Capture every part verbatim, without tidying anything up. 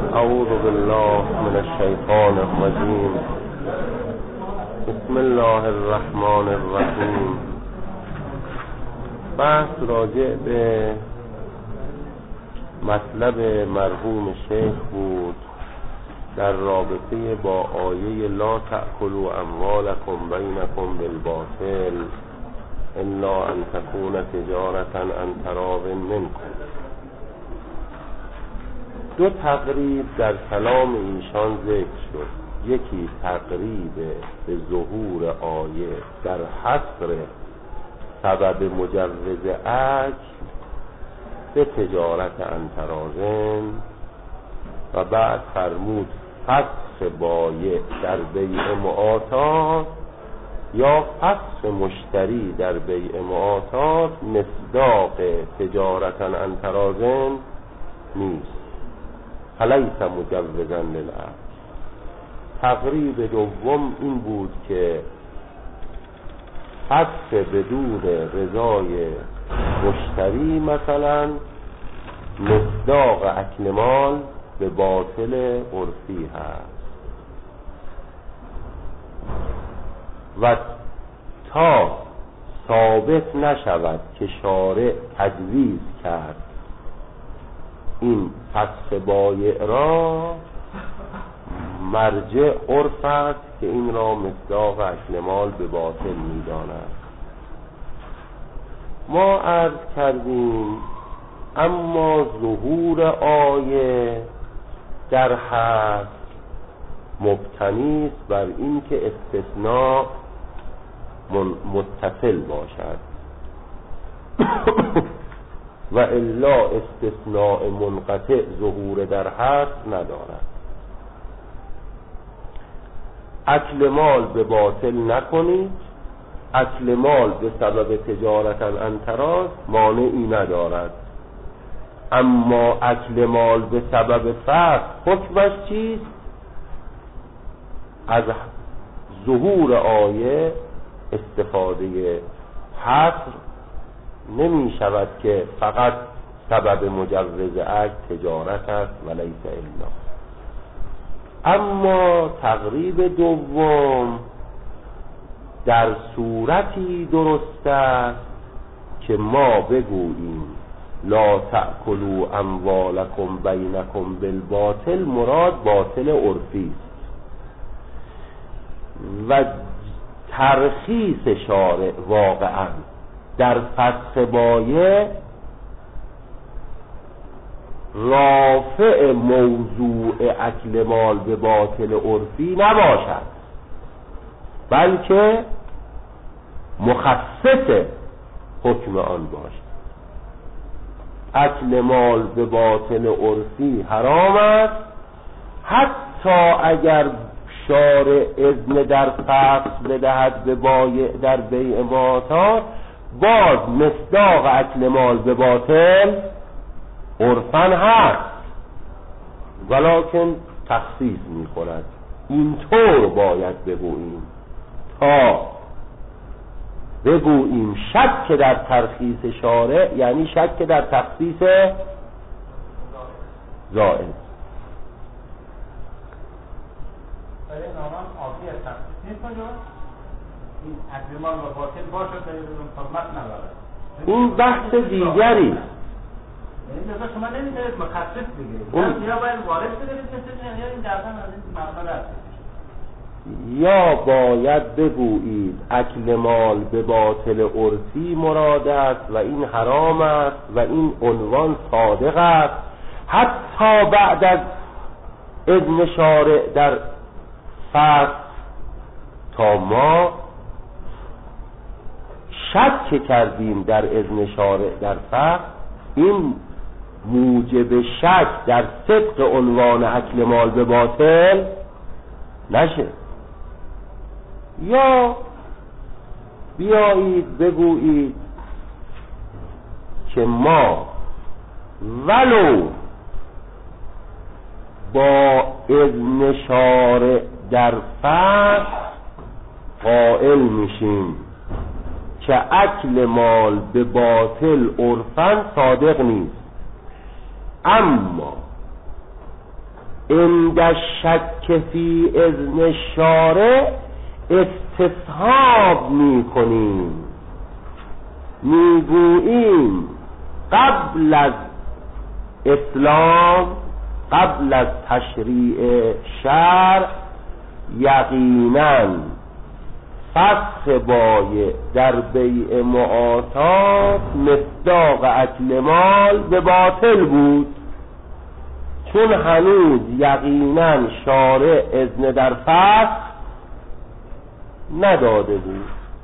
اعوذ بالله من الشیطان الرجیم. بسم الله الرحمن الرحیم. بحث راجع به مطلب مرحوم شیخ بود در رابطه با آیه لا تأکلوا اموالکم بینکم بالباطل الا ان تكون تجارة عن تراض منکم. دو تقریب در کلام ایشان ذکر شد. یکی تقریب به ظهور آیه در حصر سبب مجوز اکل به تجارت عن تراض و بعد فرمود فسخ بایع در بیع معاطات یا فسخ مشتری در بیع معاطات مصداق تجارت عن تراض نیست، فلیس مجوزا للعقل. تقریب دوم این بود که فسخ بدون رضای مشتری مثلا مصداق اکل مال به باطل عرفی هست و تا ثابت نشود که شارع تجویز کرد این فسخ بایع را، مرجع عرف است که این را مصداق اکل مال به باطل می‌داند. ما عرض کردیم اما ظهور آیه در حد مبتنی است بر این که استثناء متصل باشد و الا استثناء منقطع ظهور در حد ندارد. اکل مال به باطل نکنید، اکل مال به سبب تجارت عن تراض مانعی ندارد، اما اکل مال به سبب فسق حکمش چیست؟ از ظهور آیه استفاده حصر نمی شود که فقط سبب مجوز اکل تجارت است و لیس الا. اما تقریب دوم در صورتی درست است که ما بگوییم لا تأکلوا اموالکم بینکم بالباطل، مراد باطل عرفی است و ترخیص شارع واقعا در فسخ بایع رافع موضوع اکل مال به باطل عرفی نباشد، بلکه مخصص حکم آن باشد. اکل مال به باطل عرفی حرام است حتی اگر شارع اذن در فسخ بدهد به بایع در بیع معاطات، باز مصداق اکل مال به باطل عرفاً هست ولکن تخصیص می کند. اینطور باید بگوییم تا بگوییم شک در ترخیص شارع یعنی شک در تخصیص زائد. برای نامم آفی از تخصیص نیست کجا؟ این اکل مال و باطل باشد در این فرمت ندارد. این بحث دیگری یعنی مثلا شما نمیتونید مخصص بگیرید، یا باید وارد بگیرید یا این درسان از این مقدار هست، یا باید بگویید اکل مال به باطل عرفی مراد است و این حرام است و این عنوان صادق است حتی بعد از اذن شارع در فسخ، تا ما شک کردیم در اذن شارع در فسخ این موجب شک در صدق عنوان اکل مال به باطل نشه. یا بیایید بگویید که ما ولو با اذن شارع در فسخ قائل میشیم که اکل مال به باطل عرفاً صادق نیست، اما عند شک فی اذن شارع استصحاب می کنیم، می گوییم قبل از اسلام، قبل از تشریع شرع، یقیناً فسخ بایع در بیع معاطات مصداق اکل مال به باطل بود، چون هنوز یقیناً شارع اذن در فسخ نداده بود.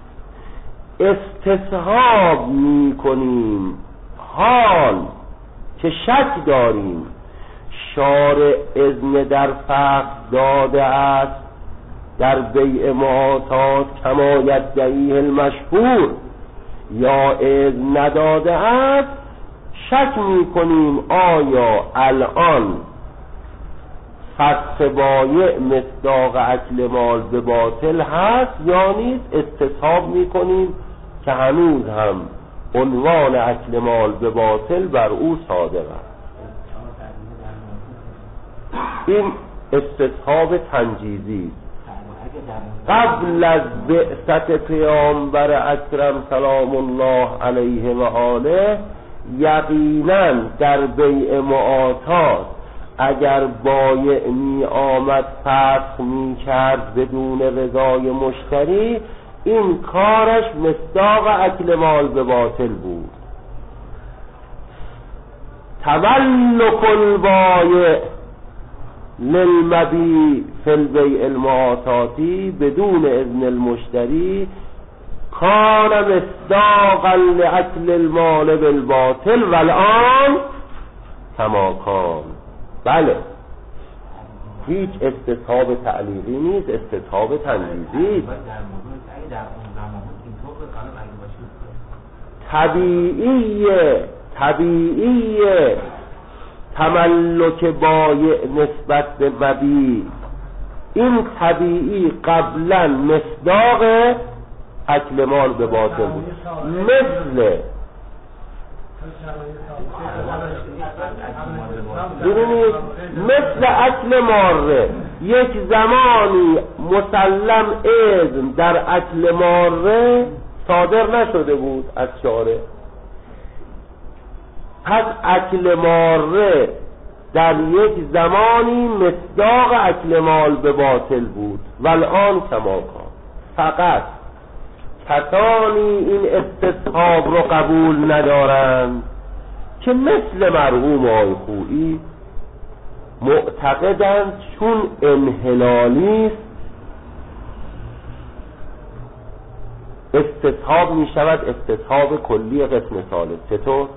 استصحاب می کنیم حال که شک داریم شارع اذن در فسخ داده است در بیع معاطات کما یدعیه المشهور، یا اذن نداده است، شک می کنیم آیا الان فسخ بایع مصداق اکل مال به باطل هست یا نیست. استصحاب می کنیم که هنوز هم عنوان اکل مال به باطل بر او صادق است. این استصحاب تنجیزی قبل از بعثت پیامبر اکرم سلام الله علیه و آله. یقینا در بیع معاطات اگر بایع می آمد فسخ می کرد بدون رضای مشتری، این کارش مصداق اکل مال به باطل بود. تملک البایع للمبیع فی البیع المعاطاتی بدون اذن المشتری کان مصداقا لاکل المال بالباطل و الان کما کان. بله، هیچ استصحاب تعلیقی نیست، استصحاب تنجیزی. طبیعیه طبیعیه تملک بایع نسبت به مبیع، این طبیعی قبلا مصداق اکل مال به باطل بود. مثل ببینید مثل اکل ماره، یک زمانی مسلم اذن در اکل ماره صادر نشده بود از شارع، پس اکل ماره در یک زمانی مصداق اکل مال به باطل بود و الان کما کان. فقط کسانی این استصحاب رو قبول ندارند که مثل مرحوم آقای خویی معتقدند چون انحلالی استصحاب می شود استصحاب کلی قسم ثالث. چطور؟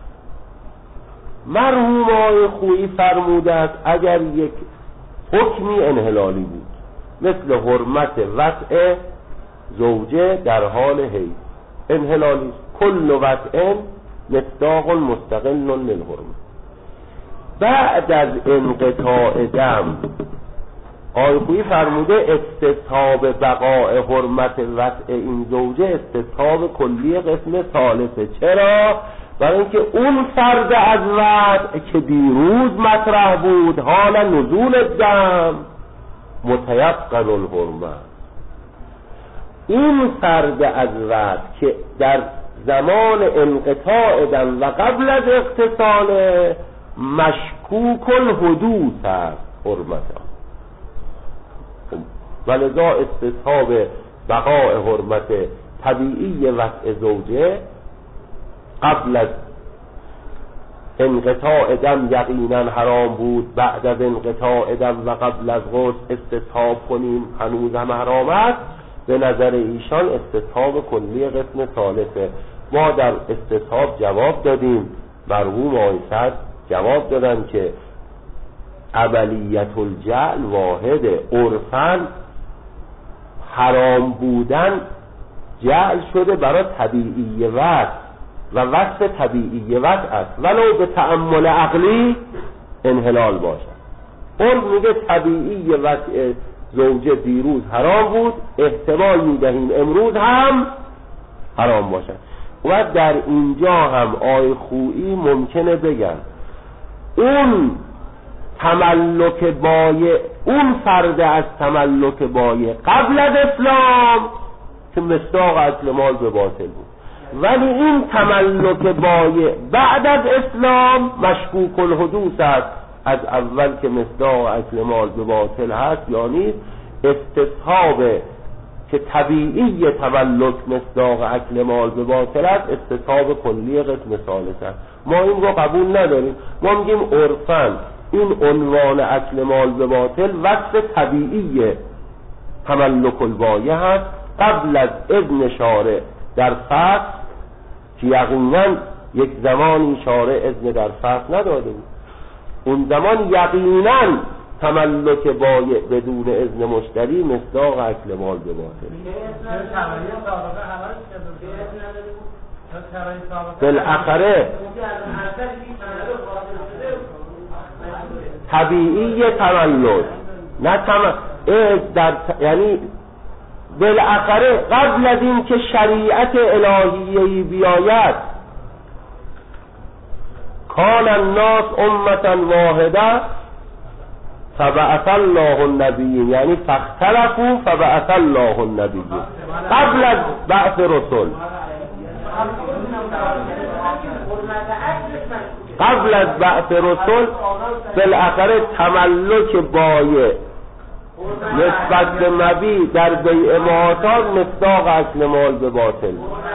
مرحوم آقای خویی فرموده است اگر یک حکمی انحلالی بود مثل حرمت وطء زوجه در حال حیض، انحلالی کل وطء مصداق مستقل للحرمه، بعد از انقطاع دم آقای خویی فرموده استصحاب بقاء حرمت وطء این زوجه استصحاب کلی قسم ثالثه. چرا؟ برای اینکه اون فرد از وطء که دیروز مطرح بود حال نزول دم متیقن الحرمه، این فرد از وطء که در زمان انقطاع دم و قبل از اغتسال مشکوک الحدوث است حرمت، ولذا استصحاب بقاء حرمت طبیعی وطء زوجه قبل از انقطاع دم یقینا حرام بود، بعد از انقطاع دم و قبل از غسل استصحاب کنیم هنوز هم حرام است. به نظر ایشان استصحاب کلی قسم ثالثه. ما در استصحاب جواب دادیم، مرحوم آقای سعد جواب دادن که عملیت الجعل واحده، عرفاً حرام بودن جعل شده برای طبیعی وطء و وصف طبیعی وطء است ولو به تأمل عقلی انحلال باشد. اون میگه طبیعی وطء زوجه دیروز حرام بود، احتمال میدهیم امروز هم حرام باشد. و در اینجا هم آقای خویی ممکنه بگن اون تملک بایع اون فرد از تملک بایع قبل از اسلام که مصداق اکل مال به باطل بود، ولی این تملک بایع بعد از اسلام مشکوک الحدوث است. از اول که مصداق اکل مال به باطل هست یا نیست، استصحاب که طبیعی تملک مصداق اکل مال به باطل است استصحاب کلی قسم ثالث است. ما این رو قبول نداریم. ما میگیم عرفاً این عنوان اکل مال به باطل وصف طبیعی تملک البایع هست قبل از اذن شارع در فصل، که یقینا یک زمانی شارع اذن در فصل نداده بود. اون زمان یقینا تملک بایع بدون اذن مشتری مصداق اکل مال به باطل. بالاخره طبیعی تملک نه تم... در ت... یعنی بالاخره قبل از این که شریعت الهیه‌ای بیاید کان الناس امة واحده فبعث الله النبیین، یعنی فاختلفوا فبعث الله النبیین قبل از بعث رسول. قبل از بعث رسول بالاخره تملک بایع نسبت به مبیع در بیع معاطات مصداق اکل مال به باطل.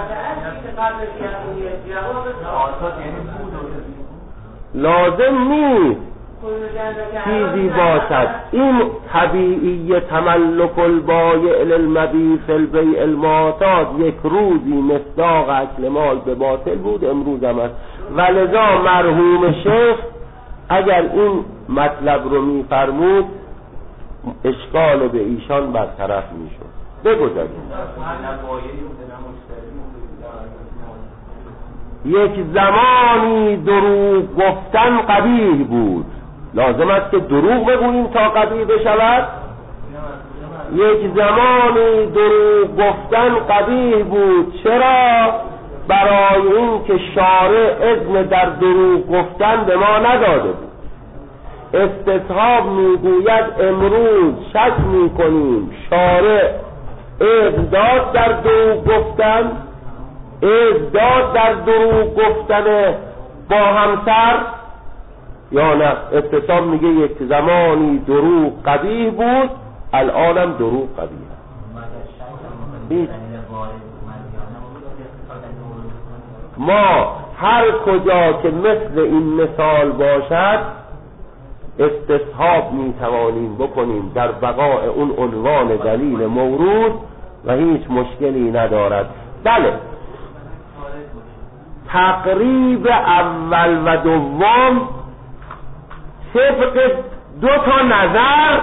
لازم نیست چیزی باشد این طبیعی تملک البایع للمبیع فی البیع المعاطات یک روزی مصداق اکل مال به باطل بود، امروز هم است. ولذا مرحوم شیخ اگر این مطلب رو میفرمود اشکال به ایشان برطرف میشد. بگذاریم یک زمانی دروغ گفتن قبیح بود، لازم است که دروغ بگوییم تا قبیح بشود. یک زمانی دروغ گفتن قبیح بود. چرا؟ برای این که شارع اذن در دروغ گفتن به ما نداده بود. استصحاب میگوید امروز شک میکنیم شارع اذن داد در دروغ گفتن، اذن داد در دروغ گفتن با همسر یا نه. استصحاب میگه یک زمانی دروغ قبیح بود، الانم دروغ قبیح. ما هر کجا که مثل این مثال باشد استصحاب میتوانیم بکنیم در بقاء اون عنوان دلیل مورود و هیچ مشکلی ندارد. بله، تقریب اول و دوم طبق دو تا نظر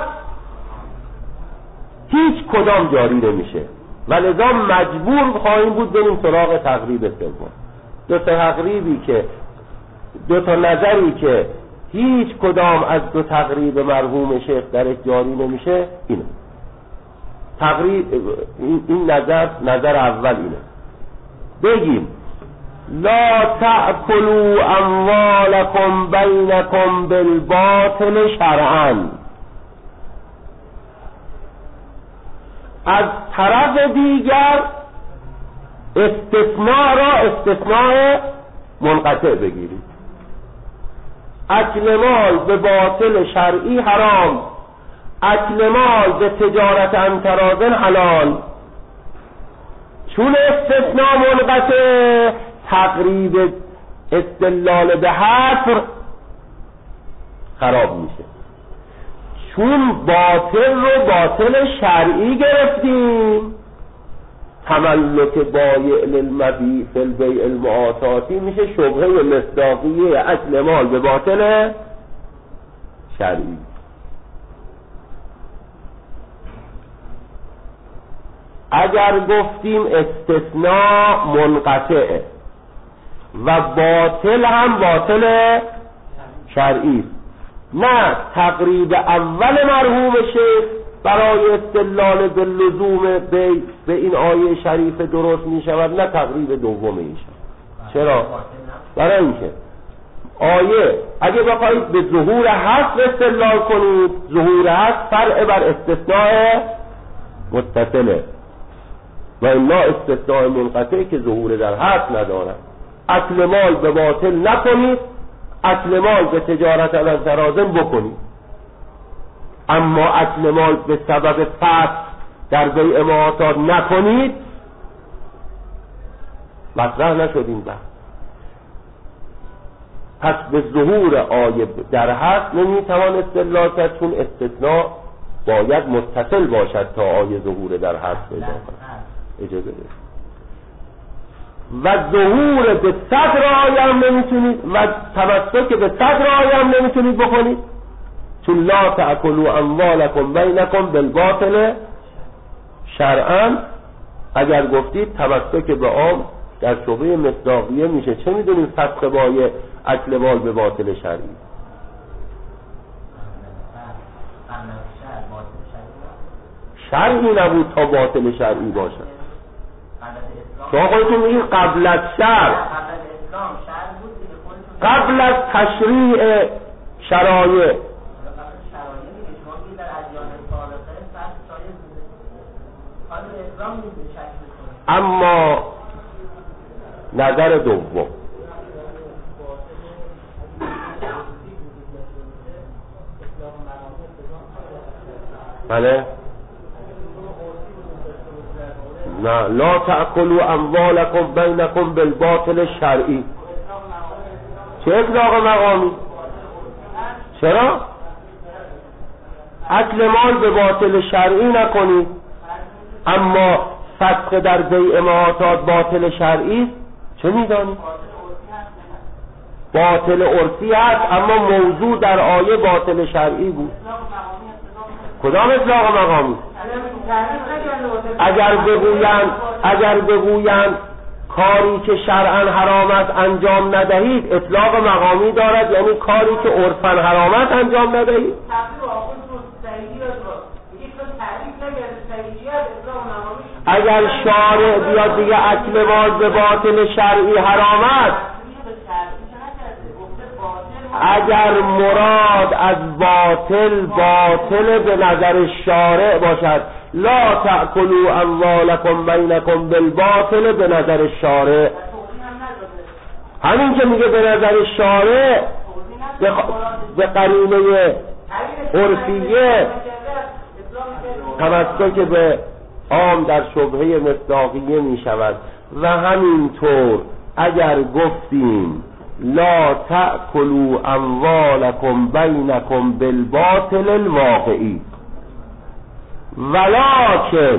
هیچ کدام جاری نمیشه، ولذا مجبور خواهیم بود بریم سراغ تقریب سوم. دو تا تقریبی که دو تا نظری که هیچ کدام از دو تقریب مرحوم شیخ درش جاری نمیشه اینه. تقریب این نظر نظر اول اینه، بگیم لا تأکلوا اموالکم بینکم بالباطل شرعا. از طرف دیگر استثناء را استثناء منقطع بگیرید. اکل مال به باطل شرعی حرام، اکل مال به تجارت انترازن حلال. چون استثناء منقطع تقریب استدلال به حصر خراب میشه. چون باطل رو باطل شرعی گرفتیم، تملک بایع للمبیع فی البیع المعاطاتی میشه شبهه مصداقیه اکل مال به باطل شرعی. اگر گفتیم استثناء منقطع و باطل هم باطل شرعی، نه تقریب اول مرحوم شیخ برای استدلال به لزوم بی به این آیه شریف درست می شود، نه تقریب دوم ایشان. چرا؟ برای اینکه آیه اگه بخواید به ظهور حصر استدلال کنید، ظهور حصر فرع بر استثناء متصله و الا استثناء منقطع که ظهور در حصر ندارد. اکل مال به باطل نکنید، اکل مال به تجارت علی تراضٍ بکنید، اما اکل مال به سبب فسق در بیع معاطات نکنید. مطرح نشد این بحث. پس به ظهور آیه در حصر نمیتوان استدلال کرد، چون استثناء باید متصل باشد تا آیه ظهور در حصر پیدا کند. اجازه بدید. و ظهور به صدر آیه هم نمیتونید و تمسک به صدر آیه هم نمیتونید بکنید، چون لا تأکلوا اموالکم بینکم بالباطل شرعا. اگر گفتید تمسک به عام در شعبه مصداقیه میشه، چه میدونیم فسخ بایع اکل مال به باطل شرعی؟ شرعی نبود تا باطل شرعی باشد. شما خودتون میگید قبل از شرع، قبل از تشریع شرایع. اما نظر دوم، بله نه، لا تأکلوا اموالکم بینکم بالباطل شرعی. چه اطلاق مقامی؟ چرا؟ اکل مال به باطل شرعی نکنید، اما فسق در بیع معاطات باطل شرعی چه میدانی؟ باطل عرفی هست، اما موضوع در آیه باطل شرعی بود. کدام اطلاق مقامی؟ اگر بگویند اگر بگویند کاری که شرعاً حرام است انجام ندهید، اطلاق مقامی دارد، یعنی کاری که عرفاً حرام است انجام ندهید. اگر شارع بیاد دیگه اکل مال به باطل شرعی حرام است، اگر مراد از باطل باطل به نظر شارع باشد، لا تأکلوا اموالکم بینکم بالباطل به نظر شارع، همین که میگه به نظر شارع به قرینه عرفیه تمسک به عام در شبهه مصداقیه می شود. و همینطور اگر گفتیم لا تأکلوا اموالکم بینکم بالباطل الواقعی، ولکن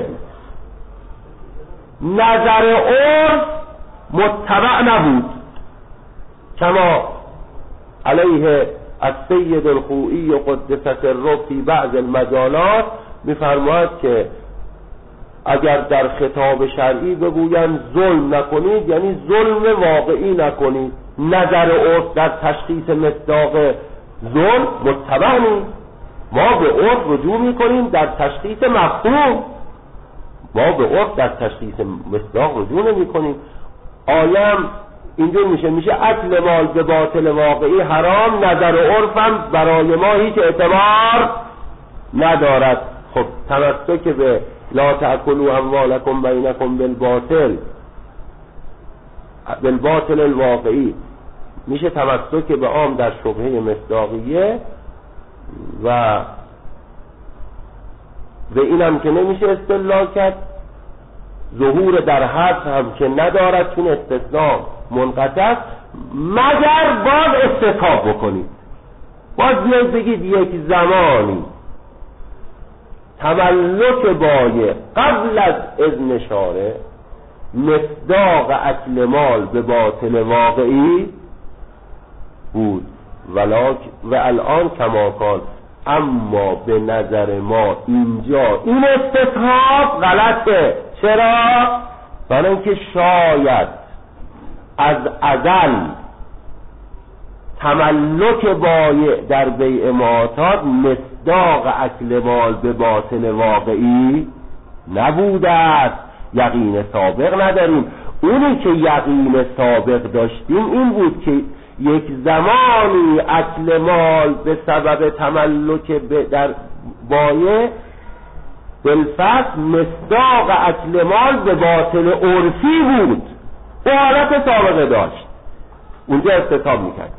نظر عرف متبع نبود، کما علیه السید الخوئی قدس سره فی بعض المجالات میفرماید که اگر در خطاب شرعی بگویند ظلم نکنید، یعنی ظلم واقعی نکنید. نظر عرف در تشخیص مصداق ظلم متبع نیست. ما به عرف رجوع میکنیم در تشخیص مفهوم، ما به عرف در تشخیص مصداق رجوع نمی کنیم. آیم اینجور میشه میشه اکل مال به باطل واقعی حرام، نظر عرفم برای ما هیچ اعتبار ندارد. خب تمسک به لا تأکلوا اموالکم بینکم بالباطل بالباطل الواقعی میشه تمسک به عام در شبهه مصداقیه، و به اینم که نمیشه استدلال کرد. ظهور در حد هم که ندارد، چون استثناء منقطع است، مگر باز استثاب بکنید. باز بیاید بگید یک زمانی تملک بایع قبل از اذن شارع مصداق اکل مال به باطل واقعی بود، ولکن و الان کما کان، اما به نظر ما اینجا این استثاب غلطه. چرا؟ برای اینکه شاید از ازل تملک بایع در بیع معاطات مصداق اکل مال به باطل واقعی نبوده است. یقین سابق نداریم. اونی که یقین سابق داشتیم این بود که یک زمانی اکل مال به سبب تملک در بایع بالفصل مصداق اکل مال به باطل عرفی بود، او حالت سابقه داشت، اونجا استثاب میکرد.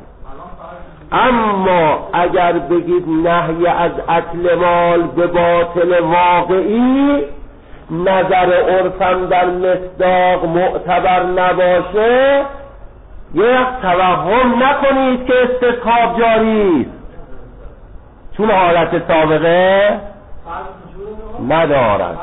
اما اگر بگید نهی از اکل مال به باطل واقعی، نظر عرفم در مصداق معتبر نباشه، یک توهم نکنید که استصحاب جاری است، چون حالت سابقه ندارد.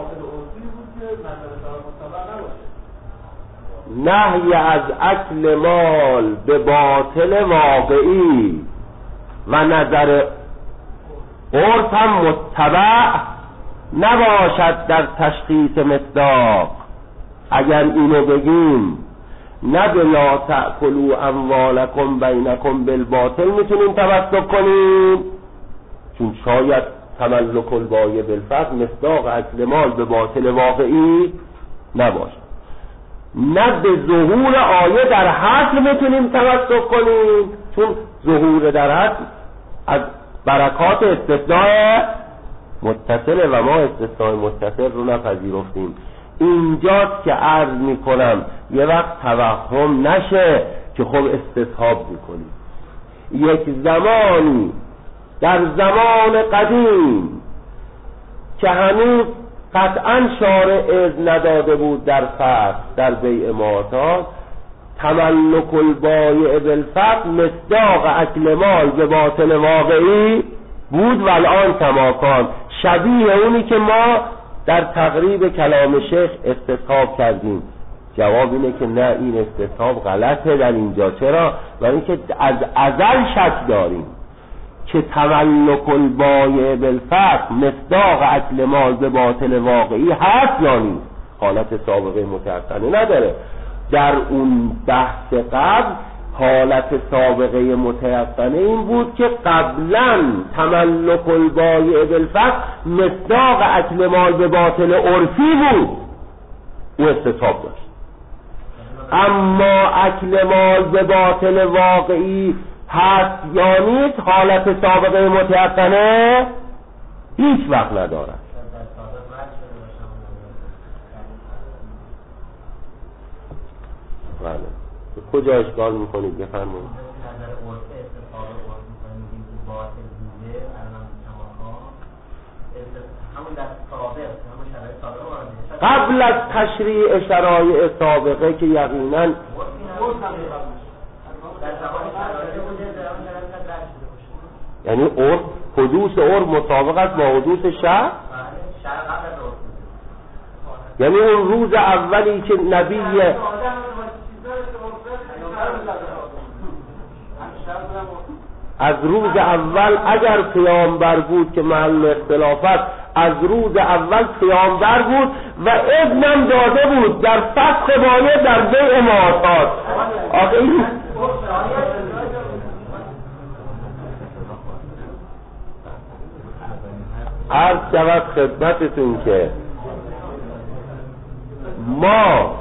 نهی از اکل مال به باطل واقعی و نظر عرف هم متبع نباشد در تشخیص مصداق. اگر اینو بگیم نه بلا تأکلوا اموالکم بینکم بالباطل میتونیم تمسک کنیم، چون شاید تملک البایع بالفصل مصداق اکل مال به باطل واقعی نباشد. نه به ظهور آیه در حصر میتونیم تمسک کنیم، چون ظهور در حصر از برکات استثناء متصل و ما استثناء متصل رو نپذیرفتیم. اینجاست که عرض میکنم یه وقت توهم نشه که خب استصحاب میکنیم. یک زمانی در زمان قدیم که هنوز قطعا شارع اذن نداده بود در فصل در بیع معتاد، تملک البایع بالفصل مصداق اکل مال به باطل واقعی بود و الان کماکان شبیه اونی که ما در تقریب کلام شیخ استصحاب کردیم. جواب اینه که نه، این استصحاب غلطه در اینجا. چرا؟ برای اینکه از ازل شک داریم که تملک البایع بالفصل مصداق اکل مال به باطل واقعی هست یا نیست. حالت سابقه متعقنه نداره. در اون بحث قبل حالت سابقه متعقنه این بود که قبلا تملک البایع بالفصل مصداق اکل مال به باطل عرفی بود، او استصحاب داشت. اما اکل مال به باطل واقعی هست یا نیست، حالت سابقه متعقنه هیچ وقت ندارد. بله. کجا اشکال میکنید؟ بفرمایید. قبل از تشریع شرایع سابقه که یقینا یعنی عرف حدوث عرف مطابق است با حدوث شرع، یعنی اون روز اولی که نبی از روز اول اگر پیامبر بود که محل اختلافت، از روز اول پیامبر بود و اذنم داده بود در فسخ بایع در بیع معتاد. آخه این عرض شود خدمتتون که ما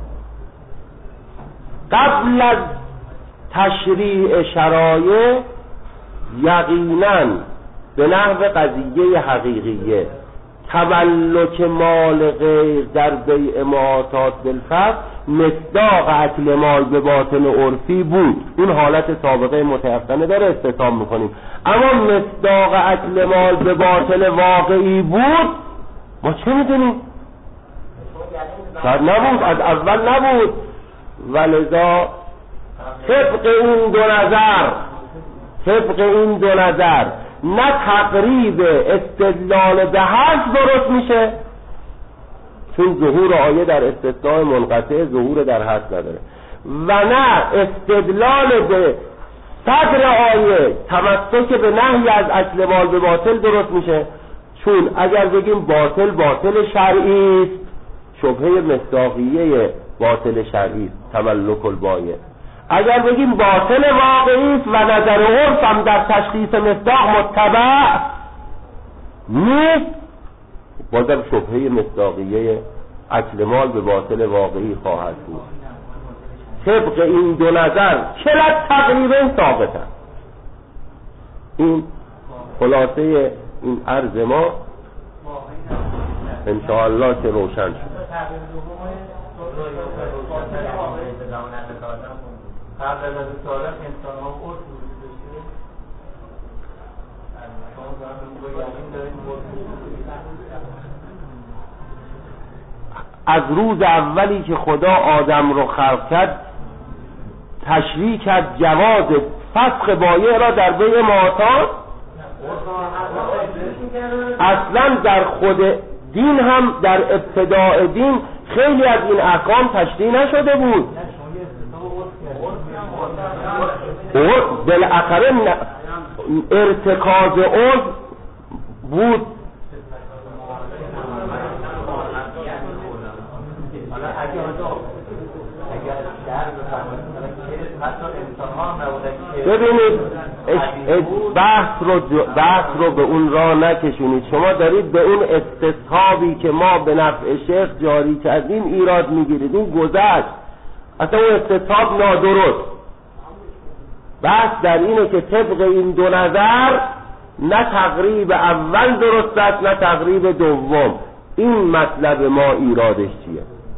قبل از تشریع شرایع یقیناً به نحو قضیه حقیقیه تملک مال غیر در بیع معتاد بالفصل مصداق اکل مال به باطل عرفی بود. این حالت سابقه متعقنه داره استثاب میکنیم. اما مصداق اکل مال به باطل واقعی بود، ما چه میدونیم؟ شاید نبود، از اول نبود. ولذا طبق این دو نظر طبق این دو نظر نه تقریب استدلال به حذف درست میشه، چون ظهور آیه در استثناء منقطع ظهور در حذف نداره، و نه استدلال به صدر آیه تمسک به نهی از اکل مال به باطل درست میشه، چون اگر بگیم باطل باطل شرعی است، شبهه مصداقیه باطل شرعی است تملک البایع. اگر بگیم باطل واقعی است و نظر عرف هم در تشخیص مصداق متبع نیست، بازم شبهه مصداقیه اکل مال به باطل واقعی خواهد بود. طبق این دو نظر کلت تقریبا ثابتن. این خلاصه این عرض ما انشاءالله که روشن شد. قبل از سالت انسان ها خود از روز اولی که خدا آدم رو خلق کرد تشریع کرد جواز فسخ بایع را در بیع معاطات. اصلا در خود دین هم در ابتداء دین خیلی از این احکام تشریع نشده بود. بالاخره ارتکاز عضو بود. ببینید بحث رو بحث رو به اون راه نکشونید. شما دارید به اون استصحابی که ما به نفع شیخ جاری کردیم ایراد میگیرید. این گذشت، اصلا اون استصحاب نادرست. بحث در اینه که طبق این دو نظر نه تقریب اول درست است نه تقریب دوم. این مطلب ما ایرادش چیه؟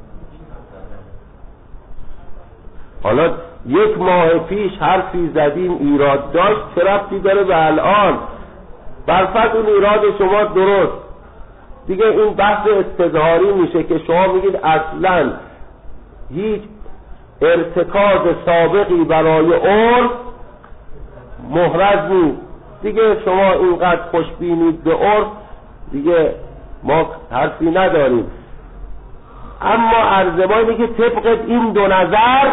حالا یک ماه پیش حرفی زدیم ایراد داشت، چه ربطی داره به الان؟ برفت اون ایراد شما درست دیگه. این بحث استظهاری میشه که شما میگید اصلا هیچ ارتکاز سابقی برای عرف محرز نیست دیگه. شما اینقدر خوشبینید به عرف دیگه، ما حرفی نداریم. اما عرض ما اینه که طبق این دو نظر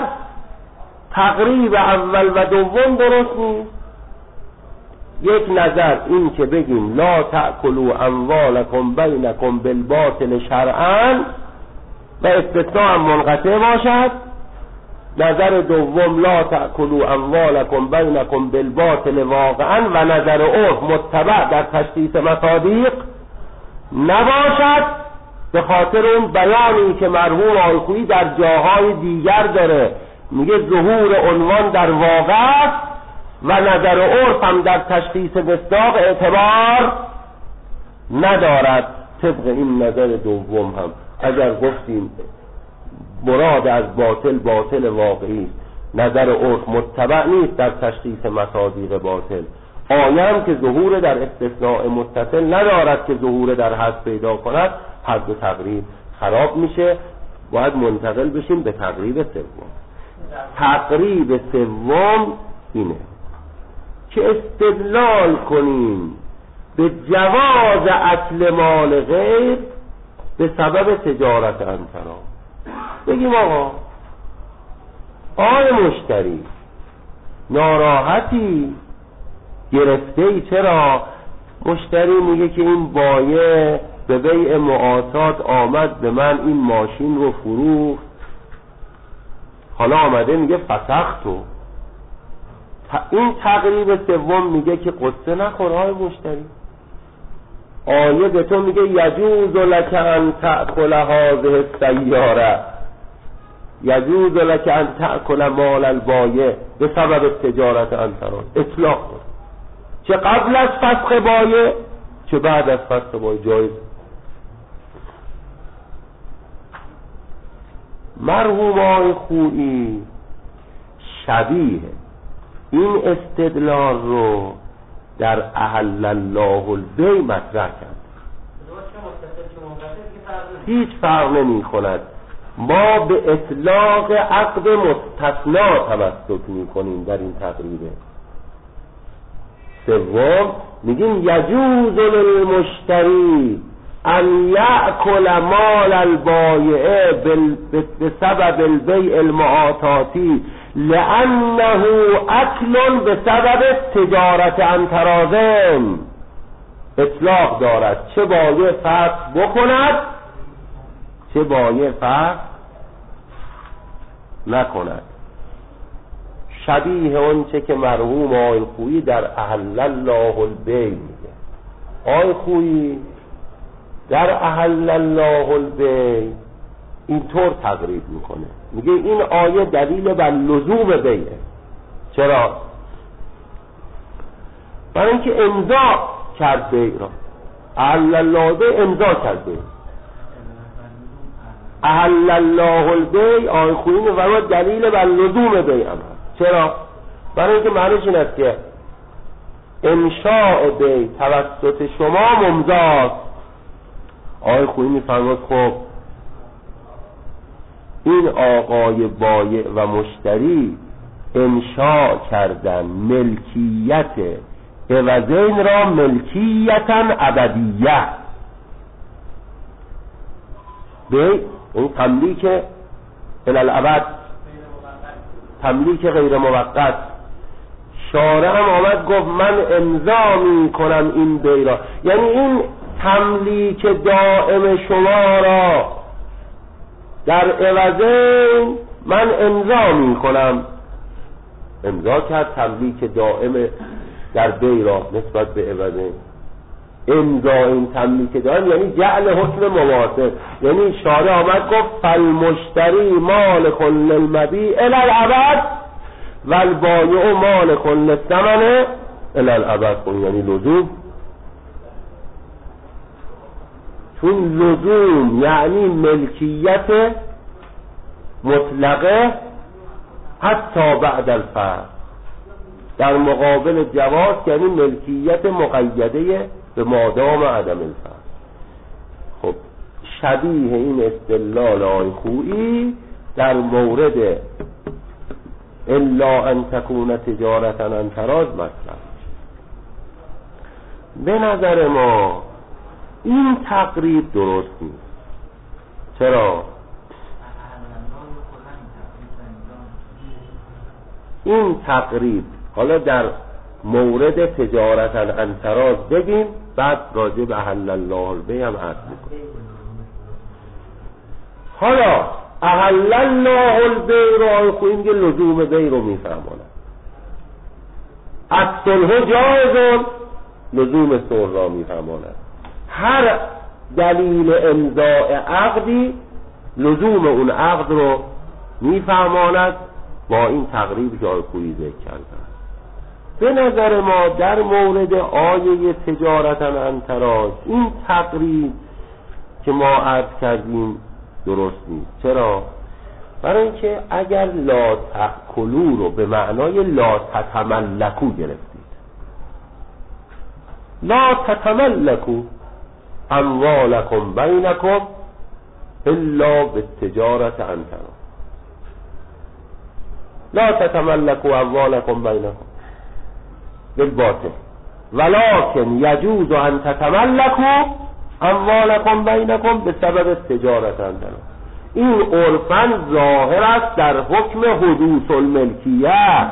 تقریب اول و دوم درست نیست. یک نظر این که بگیم لا تأکلوا اموالکم بینکم بالباطل شرعا و استثناء هم منقطع باشد. نظر دوم لا تأکلوا اموالکم بینکم بالباطل واقعا و نظر عرف متبع در تشخیص مصادیق نباشد، به خاطر اون بیانی که مرحوم آیخویی در جاهای دیگر داره. میگه ظهور عنوان در واقع و نظر عرف هم در تشخیص مصداق اعتبار ندارد. طبق این نظر دوم هم اگر گفتیم مراد از باطل باطل واقعی، نظر عرف متبع نیست در تشخیص مصادیق باطل. آیه هم که ظهور در استثناء متصل ندارد که ظهور در حد پیدا کند، حد و تقریب خراب میشه. باید منتقل بشیم به تقریب سوم. تقریب سوم اینه که استدلال کنیم به جواز اکل مال غیر به سبب تجارت انترا. بگیم آقا آقای مشتری ناراحتی گرفته ای؟ چرا؟ مشتری میگه که این بایع به بیع معاطات آمد به من این ماشین رو فروخت، حالا آمده میگه فسختو. این تقریب سوم میگه که قصه نخور های مشتری. آیه به تو میگه یجوز لک ان تأکل هذه السیاره، یجوز لک ان تأکل مال البایع به سبب تجارت انتران. اطلاق کن، چه قبل از فسخ بایع چه بعد از فسخ بایع جایز. مرحوم آقای خویی شبیه این استدلال رو در احل الله البیع مطرح کرد. هیچ فرق نمی کند. ما به اطلاق عقد مستثنا تمسک می کنیم در این تقریبه سوم. میگیم یجوز للمشتری ان یأکل مال البایع بسبب البیع المعاطاتی لانه اکل بسبب تجارت عن تراضٍ. اطلاق دارد، چه بایع فسخ بکند چه بایع فسخ نکند. شبیه اون چه که مرحوم آقای خویی در احل الله البیع میگه. آقای خویی در احل الله البیع اینطور تقریب میکنه، میگه این آیه دلیل بر لزوم بیعه. چرا؟ برای اینکه امضا کرد بیع را، احل الله بیع، امضا کرد بیع. احل الله البیع آیه خویی و دلیل بر لزوم بیع هم هست. چرا؟ برای اینکه معنیش این است که انشاء بیع توسط شما ممضاست. آیه خویی میفرماد خب این آقای بایع و مشتری انشاء کردن ملکیت عوضین را ملکیتا ابدیه. بیع این تملیک الالعبد، تملیک غیر موقت. شارع هم آمد گفت من امضا می کنم این بیع را، یعنی این تملیک دائم شما را در عوضین من امضا می کنم. امضا کرد تملیک دائم در بیع را نسبت به عوضین. امضا این تملیک دائم یعنی جعل حکم مواصل، یعنی شارع آمد گفت فالمشتری مالک للمبیع الی الابد و البایع مالک للثمن الی الابد. یعنی لزوم، چون لزوم یعنی ملکیت مطلقه حتی بعد الفرق، در مقابل جواز یعنی ملکیت مقیده به مادام عدم الفرق. خب شبیه این استدلال آیه خویی در مورد الا ان تکون تجارتا عن تراض مطلب. به نظر ما این تقریب درست نیست. چرا؟ این تقریب حالا در مورد تجارتا عن تراض بگیم، بعد راجع به احل الله البیع هم عرض میکنیم. حالا احل الله البیع رو آیه خویی که لزوم بیع رو میفهمونه. الصلح جایز، لزوم صلح را میفهمونه. هر دلیل امضاء عقدی لزوم اون عقد رو میفهماند با این تقریبی که آیه خویی ذکر کردن. به نظر ما در مورد آیه تجارتا عن تراض این تقریب که ما عرض کردیم درست نیست. چرا؟ برای اینکه اگر لا تأکلوا رو به معنای لا تتملکوا گرفتید، لا تتملکوا اموالکم بینکم الا بالتجارة عن تراض، لا تتملکوا اموالکم بینکم بالباطل ولكن يجوز ان تتملكوا اموالكم بينكم بسبب التجارة عن تراض. این عرفاً ظاهر است در حکم حدوث الملکیه.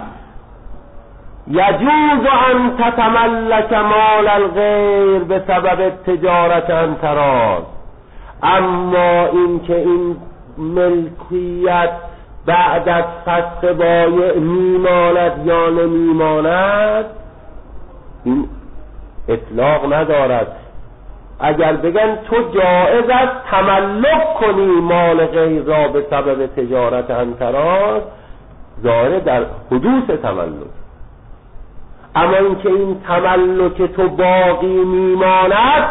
يجوز ان تتملك مال الغیر بسبب التجارة عن تراض، اما این که این ملکیت بعد از فسخ بایع میماند یا نمیماند این اطلاق ندارد. اگر بگن تو جایز است تملک کنی مال غیر را به سبب تجارت عن تراض، ظاهر در حدوث تملک. اما اینکه این تملک تو باقی میماند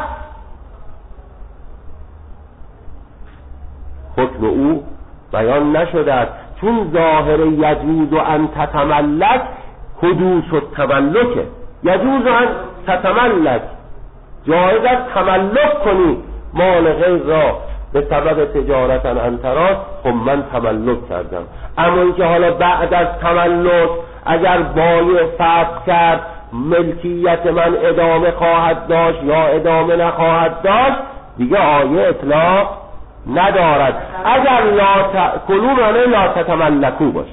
حکم او بیان نشده است، چون ظاهر یجوز ان تتملک حدوث التملکه. یجوز ان تتملک، جایز است تملک کنی مال غیر را به سبب تجارتا عن تراض. خب من تملک کردم، اما اینکه حالا بعد از تملک اگر بایع فسخ کرد ملکیت من ادامه خواهد داشت یا ادامه نخواهد داشت دیگه آیه اطلاق ندارد. اگر لا تأکلوا معنی لا تتملکوا باشه.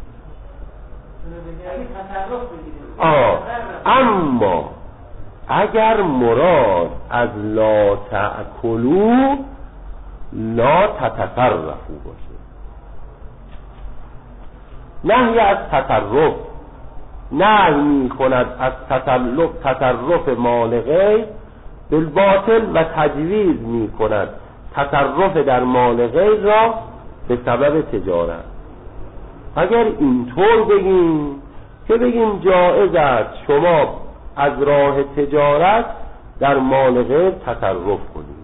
آه. اما اگر مراد از لا تأکلوا لا تتصرفوا باشه، نهی از تصرف، نهی می کند از تصرف تصرف مال غیر بالباطل و تجویز می کند تصرف در مال غیر را به سبب تجارت. اگر اینطور بگیم که بگیم جایز است شما از راه تجارت در مال غیر تصرف کنید،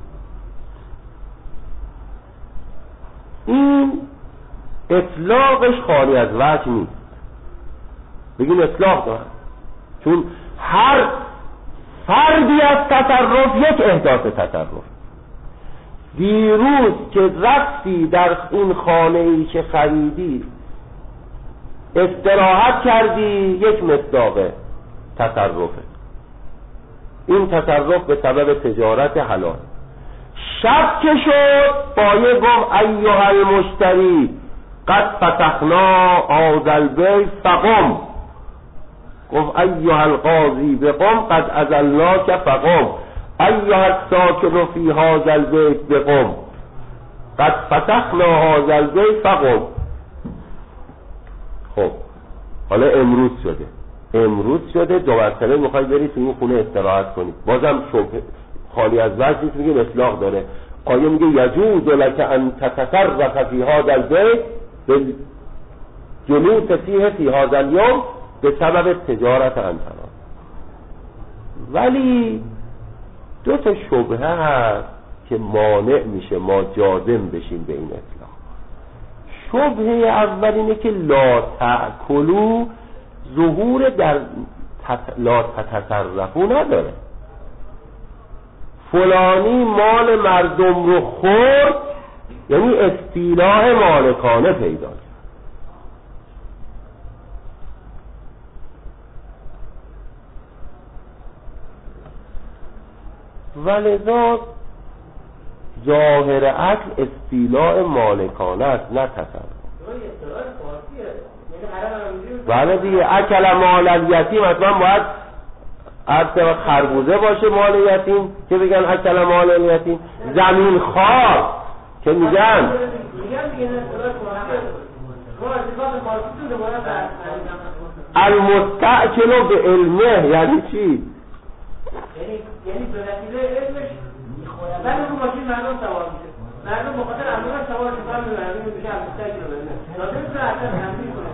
این اطلاقش خالی از وجه نیست. بگیم اطلاق دارد، چون هر فردی از تصرف یک احداث تصرف. دیروز که رفتی در این خانه ای که خریدی استراحت کردی، یک مصداق تصرفه. این تصرف به سبب تجارت حلال. شب که شد بایه گفت ایها المشتری قد فتحنا هذا البیت فقم، گفت ایها القاضی بقم قد ازلناک فقم، ایها الساکن فی هذا البیت بقم قد فتحنا هذا البیت فقم. خب حالا امروز شده، امروز شده دو مرتبه میخوای بری تو این خونه استراحت کنی، بازم شبه خالی از وجه نیست، میگیم اطلاق داره. آیه میگه یجوز لک ان تتصرف فی هذا البیت بالجلوس فیه فی هذا اليوم به سبب تجارت انتران. ولی دو تا شبهه هست که مانع میشه ما جازم بشیم به این اطلاق. شبهه اول اینه که لا تأکلوا ظهور در تت... لا تتصرفوا نداره. فلانی مال مردم رو خورد یعنی استیلاء مالکانه پیدا کرد. ولذا ظاهر عقل استیلاء مالکانه است نه تصرف. بله دیگه اکل مال الیتیم حتما باید عرض خربوزه باشه مال یتیم که بگن اکل مال الیتیم. زمین خواه که میگن المستأکل به علمه یعنی چی؟ یعنی یعنی به وسیله علمش میخواد. بعد اون ماشین مردم سوار میشه. مردم به خاطر امنیت سوار شدن مردم میشه مستأکل به علمه. لازم است اصلا تنظیم کنه.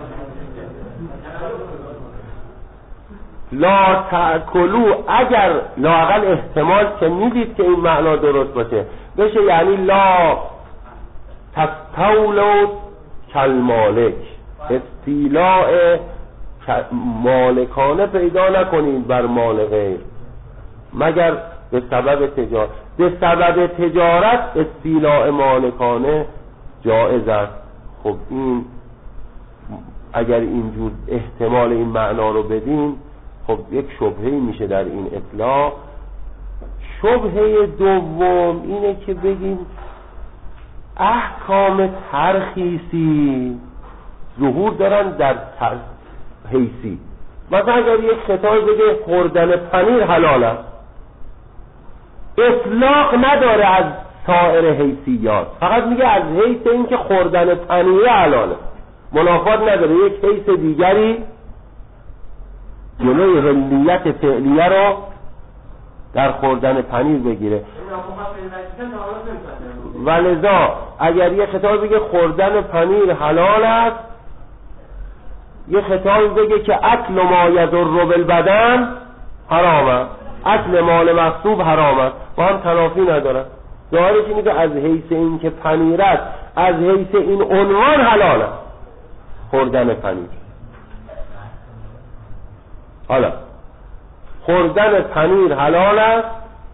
لا تأکلوا اگر لااقل احتمال که میدید که این معنا درست باشه بشه یعنی لا تستولوا کالمالک، استیلاء مالکانه پیدا نکنید بر مال غیر مگر به سبب تجارت. به سبب تجارت استیلاء مالکانه جایز است. خب این اگر اینجور احتمال این معنا رو بدیم خب یک شبهه‌ای میشه در این اطلاق. شبهه دوم اینه که بگیم احکام ترخیصی ظهور دارن در حیثی. مثلا اگر یک خطاب بگه خوردن پنیر حلال است، اطلاق نداره از سایر حیثیات، فقط میگه از حیث این که خوردن پنیر حلاله، منافات نداره یک حیث دیگری جلوی حلیت فعلیه رو در خوردن پنیر بگیره. ولذا اگر یه خطاب بگه خوردن پنیر حلال است، یه خطاب بگه که اکل ما یضر بالبدن حرام است، اکل مال مغصوب حرام است، با هم تنافی ندارن. ظاهرش اینه که از حیث این که پنیر است، از حیث این عنوان حلال است خوردن پنیر. حالا خوردن پنیر حلال است،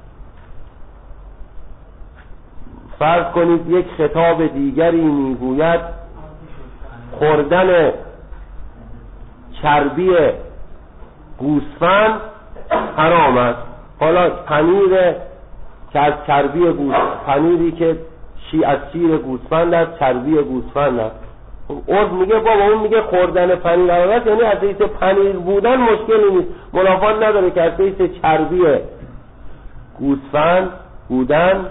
فرض کنید یک خطاب دیگری میگوید خوردن چربی گوسفند حرام است. حالا پنیر که از چربی گوسفند، پنیری که شی از شیر گوسفند است، چربی گوسفند است، عرف میگه بابا اون میگه خوردن پنیر حلال است، یعنی از حیث پنیر بودن مشکلی نیست، منافات نداره که از حیث چربی گوسفند بودن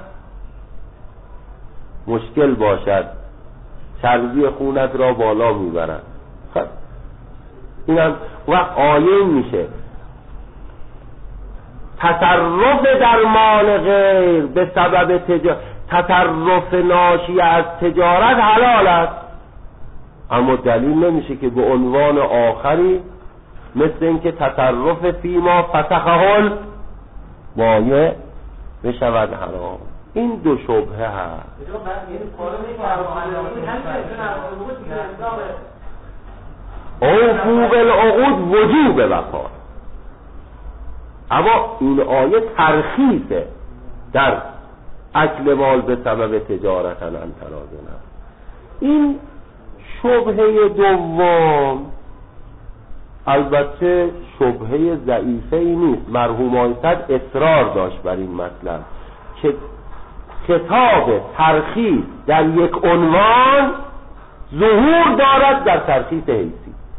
مشکل باشد، چربی خونت را بالا میبرد. خب اینم وقت آیه میشه تصرف در مال غیر به سبب تجارت. تطرف ناشی از تجارت حلال است، اما دلیل نمیشه که به عنوان آخری مثل اینکه تطرف فیما فسخه البایع بشود حرام. این دو شبهه هست. اوفو بالعقود وجوب وفا، اما این آیه ترخیصه در اکل مال به سبب تجارت انترازن است. این شبهه دوم البته شبهه ضعیفه ای نیست. مرحوم آیصد اصرار داشت بر این مطلب که کتاب ترخیص در یک عنوان ظهور دارد در ترخیص حیثی.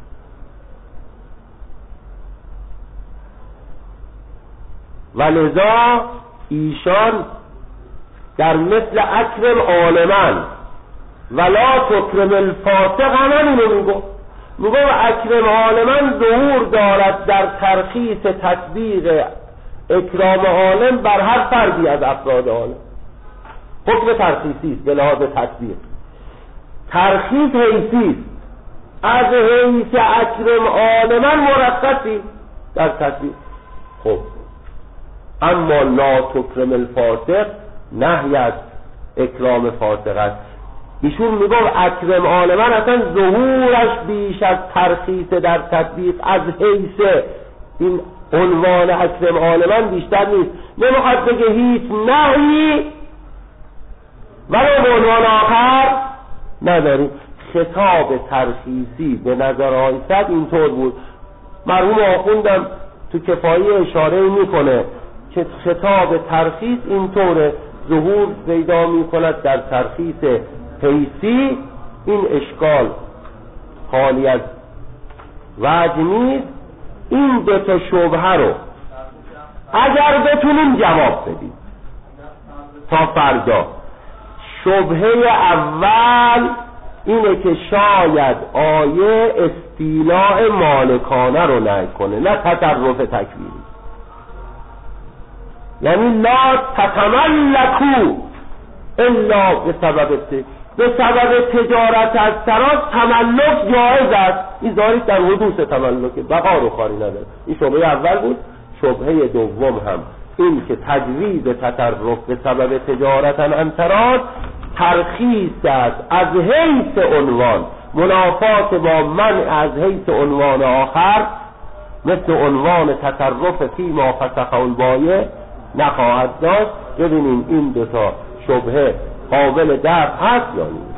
ولذا ایشان در مثل اکرم عالمن ولا تکرم الفاسق هم اینو میگو میگو اکرم عالمن ظهور دارد در ترخیص تطبیق اکرام عالم بر هر فردی از افراد عالم. حکم ترخیصی است به لحاظ تطبیق. ترخیص حیثی است، از حیث اکرم عالمن مرخصی در تطبیق. خب اما لا تکرم الفاسق نهی از اکرام فاسق است. ایشون میگه اکرم عالمن اصلا ظهورش بیش از ترخیص در تطبیق از حیث این عنوان اکرم عالمن بیشتر نیست. نمیخواد بگه هیچ نهی ولی به عنوان آخر نداریم. خطاب ترخیصی به نظر آیصد اینطور بود. مرحوم آخوندم تو کفایه اشاره میکنه که خطاب ترخیص اینطوره، ظهور پیدا میکند در ترخیص حیثی. این اشکال خالی از وجه نیست. این دو تا شبهه رو اگر بتونیم جواب بدیم تا فردا. شبهه اول اینه که شاید آیه استیلاء مالکانه رو نهی کنه، نه تطرف تکویری. یعنی لا تتملکو الا به سبب به سبب تجارت از تراز تملک جایز است. این ظاهری در حدوث تملک بقا رو خاری نداره. این شبهه اول بود. شبهه دوم هم این که تجویز تطرف به سبب تجارت انتراز ترخیص است از حیث عنوان، منافات با من از حیث عنوان آخر مثل عنوان تطرف فیما فسخه البایع نخواهد داشت. ببینیم این دو تا شبهه قابل دفع هست یا نیست.